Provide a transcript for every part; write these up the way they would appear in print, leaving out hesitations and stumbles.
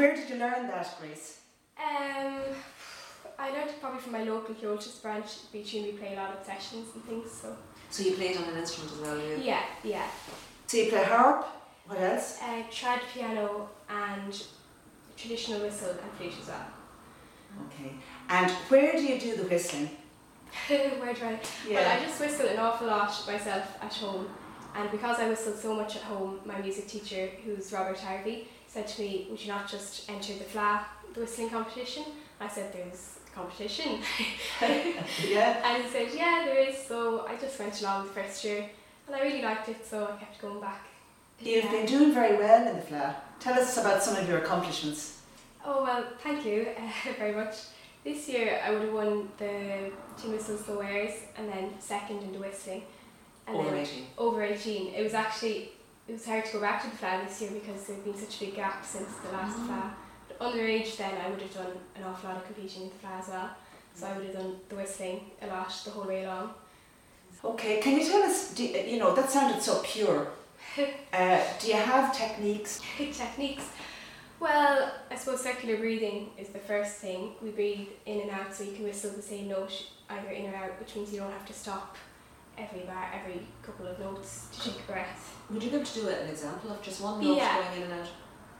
where did you learn that, Grace? I learned it probably from my local Kyoto's branch, Beach, we play a lot of sessions and things, so. So you played on an instrument as well, Yeah. So you play harp, what else? Trad piano and traditional whistle and flute as well. Okay. And where do you do the whistling? Where do I? Yeah. Well, I just whistle an awful lot myself at home, and because I whistle so much at home, my music teacher, who's Robert Harvey, said to me, would you not just enter the whistling competition? I said, there's a competition. Yeah. And he said, yeah, there is, so I just went along the first year, and I really liked it, so I kept going back. You've been doing very well in the FLA. Tell us about some of your accomplishments. Oh, well, thank you very much. This year I would have won the tin whistles, the wares, and then second in the whistling. And over then 18. Over 18. It was hard to go back to the FLA this year because there had been such a big gap since the last FLA. But underage then I would have done an awful lot of competing in the FLA as well. So I would have done the whistling a lot the whole way along. Okay, can you tell us, that sounded so pure. Do you have techniques? Techniques? Well, I suppose circular breathing is the first thing. We breathe in and out so you can whistle the same note either in or out, which means you don't have to stop every couple of notes to take a breath. Would you be able to do an example of just one note going in and out?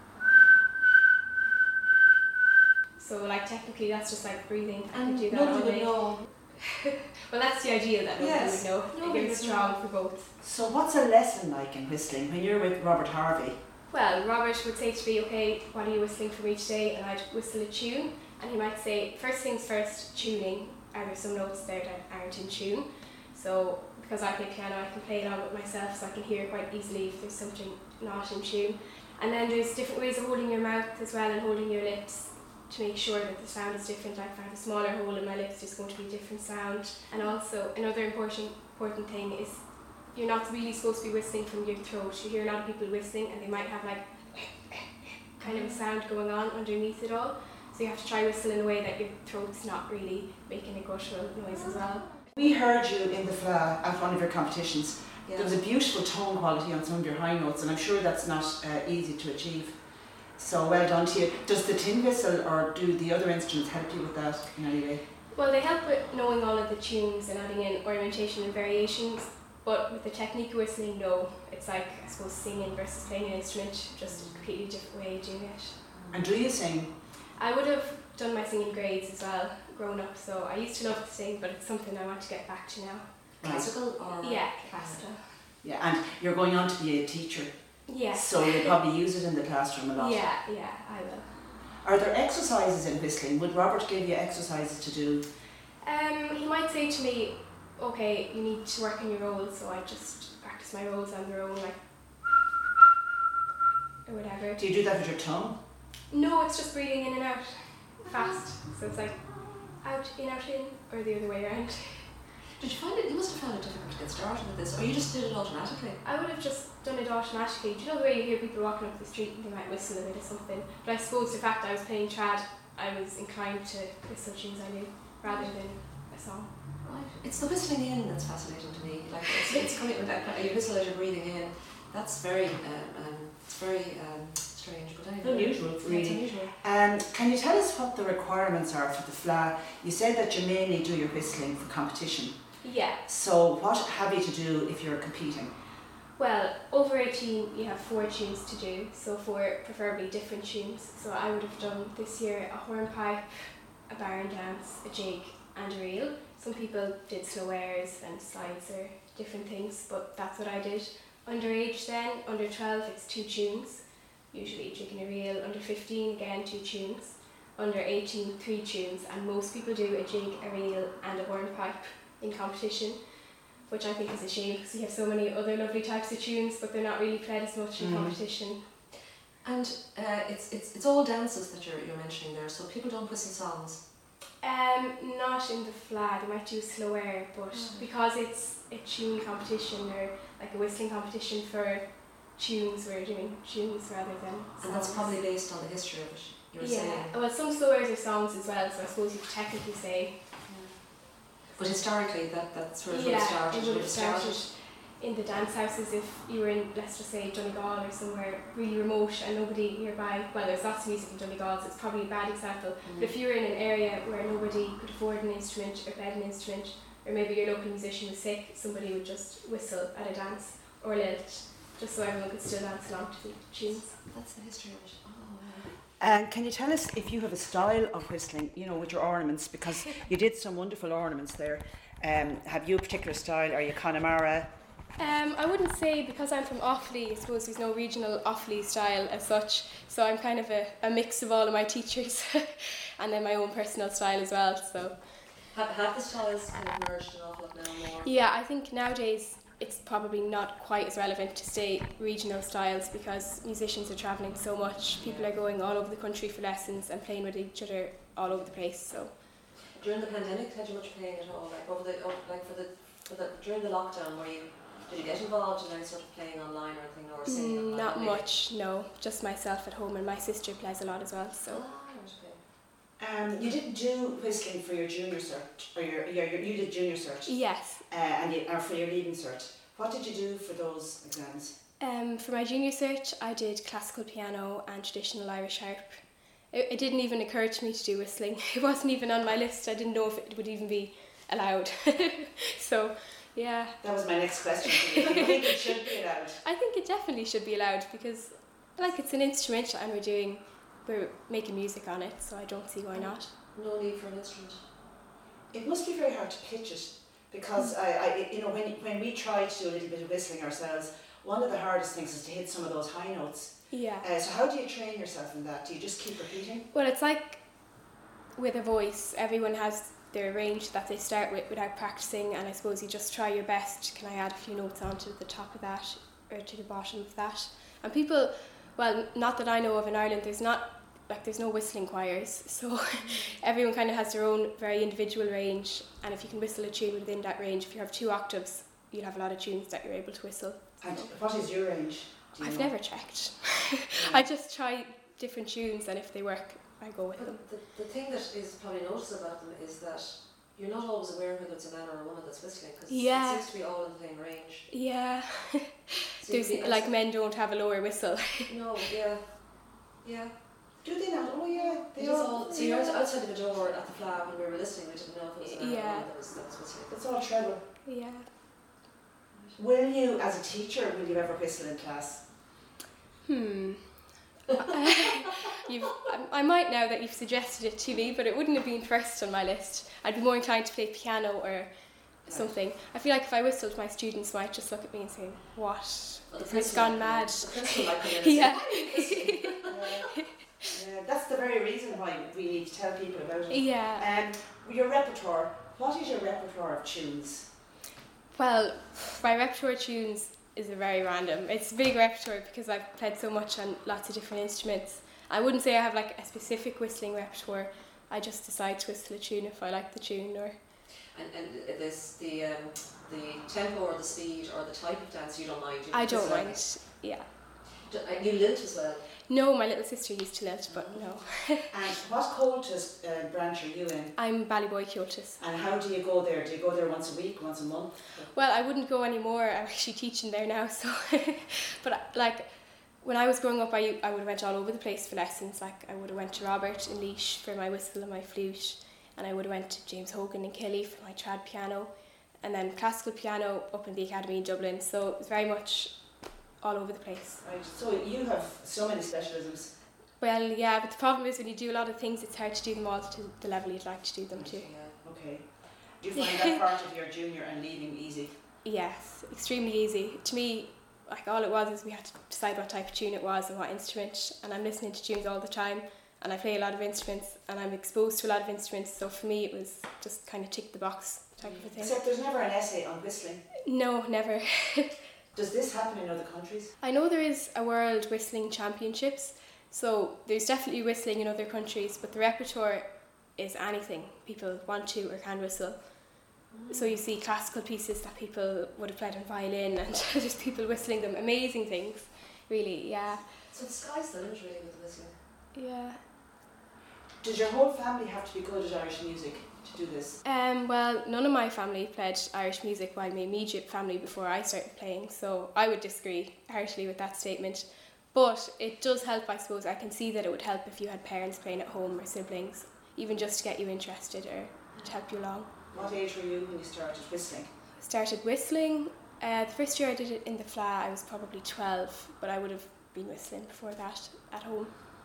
So technically that's just breathing. I And could do that all nobody day. would know. Well, that's the ideal that nobody would know. Nobody It gives would strong for both. So what's a lesson like in whistling when you're with Robert Harvey? Well, Robert would say to me, okay, what are you whistling for each day? And I'd whistle a tune. And he might say, first things first, tuning. Are there some notes there that aren't in tune? So because I play piano, I can play along with myself so I can hear quite easily if there's something not in tune. And then there's different ways of holding your mouth as well and holding your lips to make sure that the sound is different. Like if I have a smaller hole in my lips, there's going to be a different sound. And also another important thing is you're not really supposed to be whistling from your throat. You hear a lot of people whistling and they might have kind of a sound going on underneath it all. So you have to try whistle in a way that your throat's not really making a guttural noise as well. We heard you in the FLA at one of your competitions. Yeah. There was a beautiful tone quality on some of your high notes, and I'm sure that's not easy to achieve. So well done to you. Does the tin whistle or do the other instruments help you with that in any way? Well, they help with knowing all of the tunes and adding in ornamentation and variations, but with the technique of whistling, no. It's I suppose, singing versus playing an instrument, just a completely different way of doing it. And do you sing? I would have done my singing grades as well, grown up, so I used to love to sing, but it's something I want to get back to now. Classical or? Yeah, classical. Yeah, and you're going on to be a teacher. Yeah. So you'll probably use it in the classroom a lot. Yeah, I will. Are there exercises in whistling? Would Robert give you exercises to do? He might say to me, okay, you need to work on your rolls, so I just practice my rolls on their own, or whatever. Do you do that with your tongue? No, it's just breathing in and out, fast. So it's out, in, or the other way around. Did you find it? You must have found it difficult to get started with this, or you just did it automatically? I would have just done it automatically. Do you know the way you hear people walking up the street and they might whistle a bit or something? But I suppose the fact I was playing trad, I was inclined to whistle tunes I knew rather than a song. Right. It's the whistling in that's fascinating to me. It's coming with that. You whistle as you're breathing in. That's very, strange, but anyway. Unusual, really. It's unusual. Can you tell us what the requirements are for the FLA? You said that you mainly do your whistling for competition. Yeah. So what have you to do if you're competing? Well, over 18 you have 4 tunes to do, so 4 preferably different tunes. So I would have done this year a hornpipe, a barn dance, a jig and a reel. Some people did slow airs and slides or different things, but that's what I did. Underage then, under 12 it's 2 tunes, usually a jig and a reel. Under 15 again 2 tunes. Under 18 3 tunes, and most people do a jig, a reel and a hornpipe in competition, which I think is a shame because we have so many other lovely types of tunes, but they're not really played as much in competition. And it's all dances that you're mentioning there, so people don't whistle songs. Not in the FLA, they might do slow air, but because it's a tune competition or like a whistling competition for tunes, we're doing tunes rather than songs. And that's probably based on the history of it, you were saying. Well, some slow airs are songs as well, so I suppose you could technically say. But historically, that's where it would Yeah, have started. it would have started. in the dance houses, if you were in, let's just say, Donegal or somewhere really remote and nobody nearby, well, there's lots of music in Donegal, so it's probably a bad example, but if you were in an area where nobody could afford an instrument or play an instrument, or maybe your local musician was sick, somebody would just whistle at a dance or lilt, just so everyone could still dance along to the tunes. That's the history of it. Oh, wow. And can you tell us if you have a style of whistling, you know, with your ornaments, because you did some wonderful ornaments there. Have you a particular style? Are you Connemara? I wouldn't say, because I'm from Offaly, I suppose there's no regional Offaly style as such, so I'm kind of a mix of all of my teachers and then my own personal style as well. So Have the styles kind of merged an awful lot now more? yeah, I think nowadays it's probably not quite as relevant to stay regional styles because musicians are travelling so much, people are going all over the country for lessons and playing with each other all over the place. So during the pandemic, had you much playing at all? During the lockdown, did you get involved in any sort of playing online or anything, or singing online? Not much, no. Just myself at home, and my sister plays a lot as well. So. You didn't do whistling for your junior cert, or you did junior cert. Yes. Or for your leaving cert. What did you do for those exams? For my junior cert, I did classical piano and traditional Irish harp. It didn't even occur to me to do whistling. It wasn't even on my list. I didn't know if it would even be allowed. So, yeah. That was my next question. Do you think it should be allowed? I think it definitely should be allowed because, it's an instrument and we're making music on it, so I don't see why not. No need for an instrument. It must be very hard to pitch it because when we try to do a little bit of whistling ourselves, one of the hardest things is to hit some of those high notes. Yeah. So how do you train yourself in that? Do you just keep repeating? Well, it's like with a voice, everyone has their range that they start with without practicing, and I suppose you just try your best. Can I add a few notes onto the top of that or to the bottom of that? And people, well, not that I know of in Ireland, there's no whistling choirs, so everyone kind of has their own very individual range, and if you can whistle a tune within that range, if you have 2 octaves, you'll have a lot of tunes that you're able to whistle. And what is your range? I've never checked. I just try different tunes, and if they work, I go with them. The thing that is probably noticeable about them is that you're not always aware whether it's a man or a woman that's whistling, because it seems to be all in the same range. Yeah. There's men don't have a lower whistle. No, yeah. Do they not? Oh yeah. They all. So you're outside of the door at the flat when we were listening. We didn't know if it was a man or a woman that was whistling. It's all treble. Yeah. Will you, as a teacher, will you ever whistle in class? I might now that you've suggested it to me, but it wouldn't have been first on my list. I'd be more inclined to play piano or something. I feel like if I whistled, my students might just look at me and say, "What? It's gone mad." Yeah. That's the very reason why we need to tell people about it. Yeah. Your repertoire. What is your repertoire of tunes? Well, my repertoire of tunes is very random. It's a big repertoire because I've played so much on lots of different instruments. I wouldn't say I have a specific whistling repertoire. I just decide to whistle a tune if I like the tune. And the tempo or the speed or the type of dance you don't mind? I don't mind, yeah. You lilt as well? No, my little sister used to lilt, but no. And what cultus branch are you in? I'm Ballyboy cultus. And how do you go there? Do you go there once a week, once a month? Well, I wouldn't go anymore. I'm actually teaching there now, so. But when I was growing up, I would have went all over the place for lessons. I would have went to Robert in Laois for my whistle and my flute, and I would have went to James Hogan in Kelly for my trad piano, and then classical piano up in the Academy in Dublin. So it was very much all over the place. Right, so you have so many specialisms. Well, yeah, but the problem is when you do a lot of things, it's hard to do them all to the level you'd like to do them to. Yeah, okay. Do you find that part of your junior and leaving easy? Yes, extremely easy. To me, all it was is we had to decide what type of tune it was and what instrument, and I'm listening to tunes all the time, and I play a lot of instruments, and I'm exposed to a lot of instruments, so for me it was just kind of tick the box type of a thing. Except there's never an essay on whistling? No, never. Does this happen in other countries? I know there is a World Whistling Championships, so there's definitely whistling in other countries, but the repertoire is anything people want to or can whistle. So you see classical pieces that people would have played on violin, and there's people whistling them, amazing things, really, yeah. So the sky's the limit really with the whistling? Yeah. Does your whole family have to be good at Irish music? to do this? Well, none of my family played Irish music while my immediate family before I started playing, so I would disagree harshly with that statement. But it does help, I suppose. I can see that it would help if you had parents playing at home or siblings, even just to get you interested or to help you along. What age were you when you started whistling? I started whistling. The first year I did it in the Fleadh, I was probably 12, but I would have been whistling before that at home.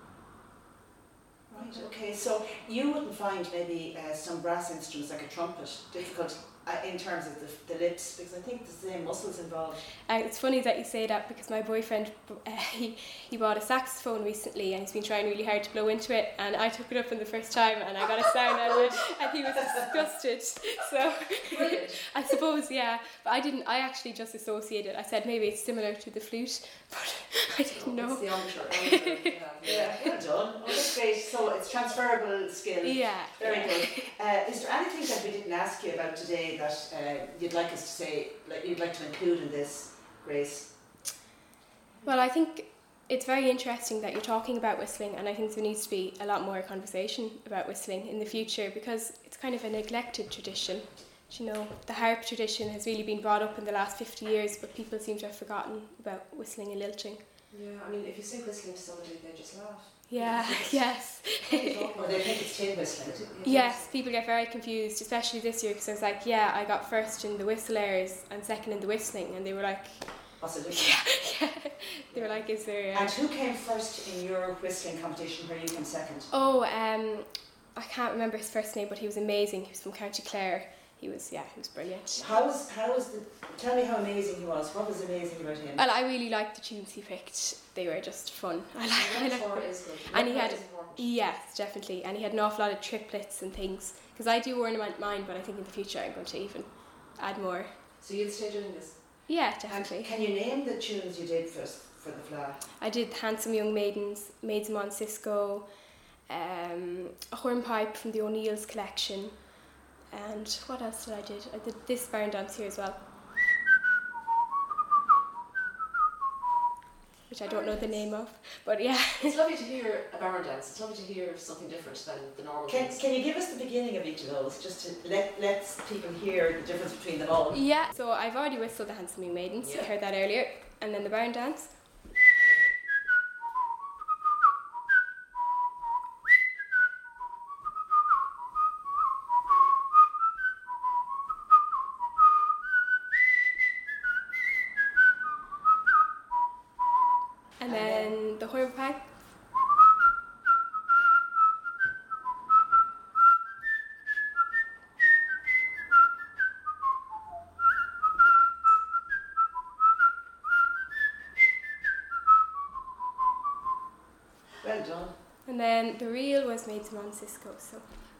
Right, okay, so you wouldn't find maybe some brass instruments like a trumpet difficult in terms of the lips, because I think there's the same muscles involved. It's funny that you say that, because my boyfriend, he bought a saxophone recently and he's been trying really hard to blow into it, and I took it up in the first time and I got a sound out of it and he was disgusted. So I suppose, yeah, but I actually just associated. I said maybe it's similar to the flute, but I didn't know. It's the amateur. Yeah, well done. Oh, that's great. So it's transferable skill. Yeah. Very good. Is there anything that we didn't ask you about today that you'd like us to say, like you'd like to include in this, Grace? Well, I think it's very interesting that you're talking about whistling, and I think there needs to be a lot more conversation about whistling in the future, because it's kind of a neglected tradition. You know, the harp tradition has really been brought up in the last 50 years, but people seem to have forgotten about whistling and lilting. Yeah, I mean, if you say whistling to somebody, they just laugh. Yeah, yes. Or they think it's tin whistling. Yes, people get very confused, especially this year, because I was like, yeah, I got first in the whistle airs and second in the whistling, and they were like, what's the difference? yeah. They were like, is there... And who came first in your whistling competition where you came second? Oh, I can't remember his first name, but he was amazing. He was from County Clare. He was brilliant. Tell me how amazing he was. What was amazing about him? Well, I really liked the tunes he picked. They were just fun. I like is good. And he had, yes, definitely. And he had an awful lot of triplets and things. Because I do ornament mine, but I think in the future I'm going to even add more. So you'll stay doing this? Yeah, definitely. And can you name the tunes you did for the Fleadh? I did Handsome Young Maidens, Maids of Cisco, a hornpipe from the O'Neill's collection, and what else did I do? I did this barn dance here as well, which I don't know the name of, but yeah. It's lovely to hear a barn dance. It's lovely to hear something different than the normal dance. Can you give us the beginning of each of those, just to let people hear the difference between them all? Yeah, so I've already whistled the Handsome Young Maidens, you heard that earlier, and then the barn dance. And then the hornpipe. Well done. And then the reel was Maids of Cisco, so.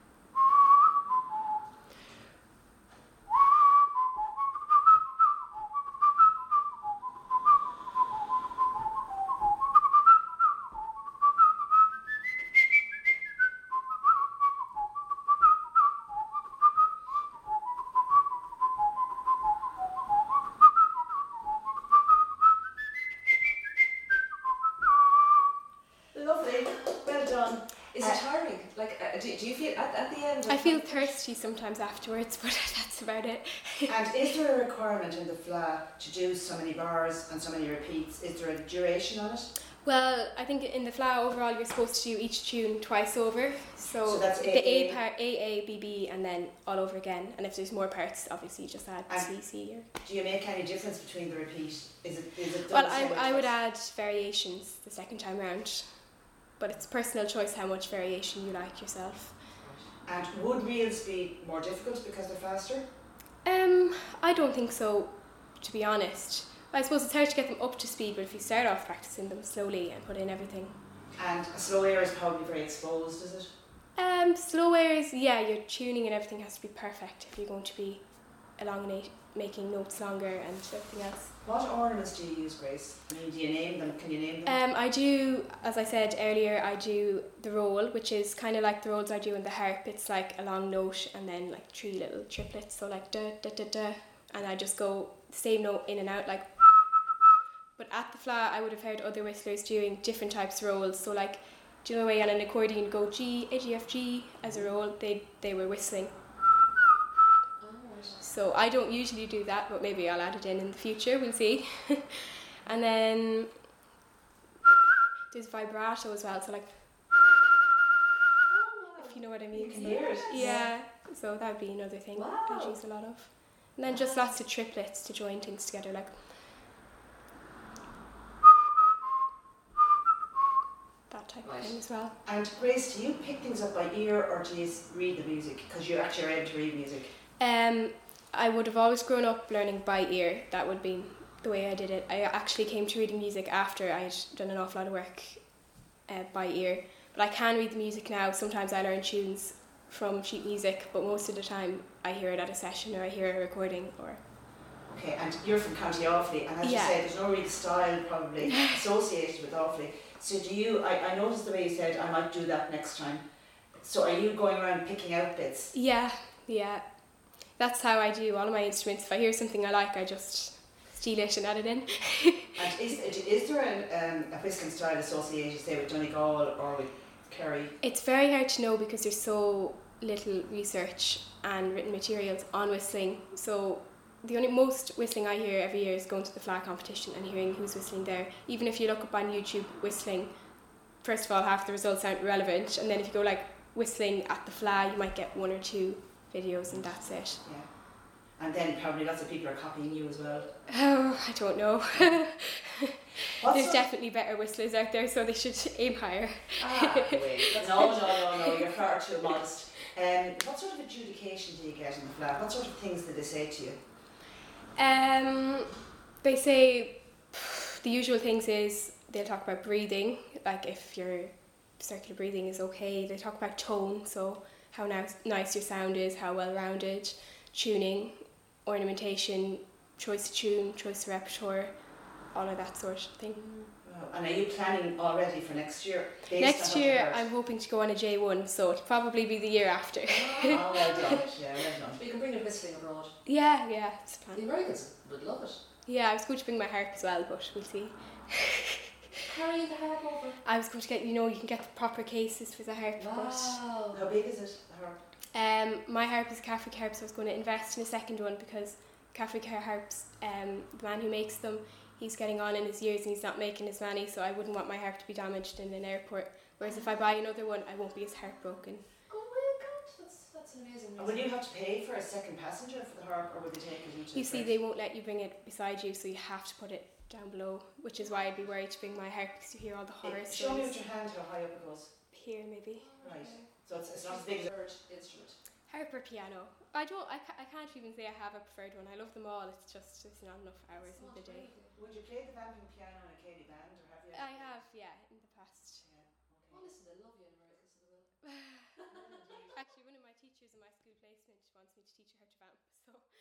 Lovely. Well done. Is it tiring? Like, do you feel at the end? I feel thirsty sometimes afterwards, but that's about it. And is there a requirement in the Fleadh to do so many bars and so many repeats? Is there a duration on it? Well, I think in the Fleadh overall you're supposed to do each tune twice over. So that's the A part, A, B, B, and then all over again. And if there's more parts, obviously you just add C, C. Or... Do you make any difference between the repeat? Is it Well, done the same I would twice? add variations the second time round. But it's personal choice how much variation you like yourself. And would reels be more difficult because they're faster? I don't think so, to be honest. I suppose it's hard to get them up to speed, but if you start off practicing them slowly and put in everything. And a slow air is probably very exposed, is it? Slow airs, yeah, your tuning and everything has to be perfect if you're going to be making notes longer and everything else. What ornaments do you use, Grace? I mean, do you name them? Can you name them? I do, as I said earlier, I do the roll, which is kind of like the rolls I do in the harp. It's like a long note and then like 3 little triplets, so like da da da da, and I just go the same note in and out like. But at the Fleadh, I would have heard other whistlers doing different types of rolls. So like, do you know the way on an accordion you go G, A, G, F, G as a roll? They were whistling So I don't usually do that, but maybe I'll add it in the future, we'll see. And then there's vibrato as well, so like, if you know what I mean. You can hear it. Yeah, so that would be another thing I'd use a lot of. And then just lots of triplets to join things together, like that type of thing as well. And Grace, do you pick things up by ear or do you read the music? Because you actually are able to read music. I would have always grown up learning by ear. That would be the way I did it. I actually came to reading music after I'd done an awful lot of work by ear. But I can read the music now. Sometimes I learn tunes from sheet music, but most of the time I hear it at a session or I hear a recording. Or. Okay, and you're from County Offaly, and as you say, there's no real style probably associated with Offaly. So do you, I noticed the way you said, I might do that next time. So are you going around picking out bits? Yeah. That's how I do all of my instruments. If I hear something I like, I just steal it and add it in. And is there a whistling style associated, say, with Donegal or with Kerry? It's very hard to know because there's so little research and written materials on whistling. So the most whistling I hear every year is going to the flag competition and hearing who's whistling there. Even if you look up on YouTube whistling, first of all, half the results aren't relevant, and then if you go like whistling at the flag, you might get 1 or 2 videos and that's it. Yeah. And then probably lots of people are copying you as well. Oh, I don't know. There's definitely better whistlers out there, so they should aim higher. Wait. No, you're far too modest. What sort of adjudication do you get in the flag? What sort of things do they say to you? They say the usual things is they'll talk about breathing, like if your circular breathing is okay. They talk about tone, so how nice your sound is, how well rounded, tuning, ornamentation, choice of tune, choice of repertoire, all of that sort of thing. Wow. And are you planning already for next year? Next year I'm hoping to go on a J1, so it'll probably be the year after. Oh, well done. Yeah, well done. You can bring the whistling abroad. Yeah, it's a plan. The Americans would love it. Yeah, I was going to bring my harp as well, but we'll see. Carry the harp over. I was going to get, you can get the proper cases for the harp. Wow. How big is it, the harp? My harp is a Catholic harp, so I was going to invest in a second one because Catholic harps, the man who makes them, he's getting on in his years and he's not making as many, so I wouldn't want my harp to be damaged in an airport. Whereas if I buy another one, I won't be as heartbroken. Oh my God, that's amazing. And will you have to pay for a second passenger for the harp, or will they take it into You see, they won't let you bring it beside you, so you have to put it down below, which is why I'd be worried to bring my harp because you hear all the horror stories. Show me with your hand how high up it goes. Here, maybe. Right. So it's not as big as a third instrument. Harp or piano. I can't even say I have a preferred one. I love them all. It's just there's not enough hours in the day. Would you play the vamping piano in a Katie band, or have you? I have, yeah, in the past. Yeah. Okay. Oh, listen, they love you in America, so they will. Actually, one of my teachers in my school placement wants me to teach her how to vamp, so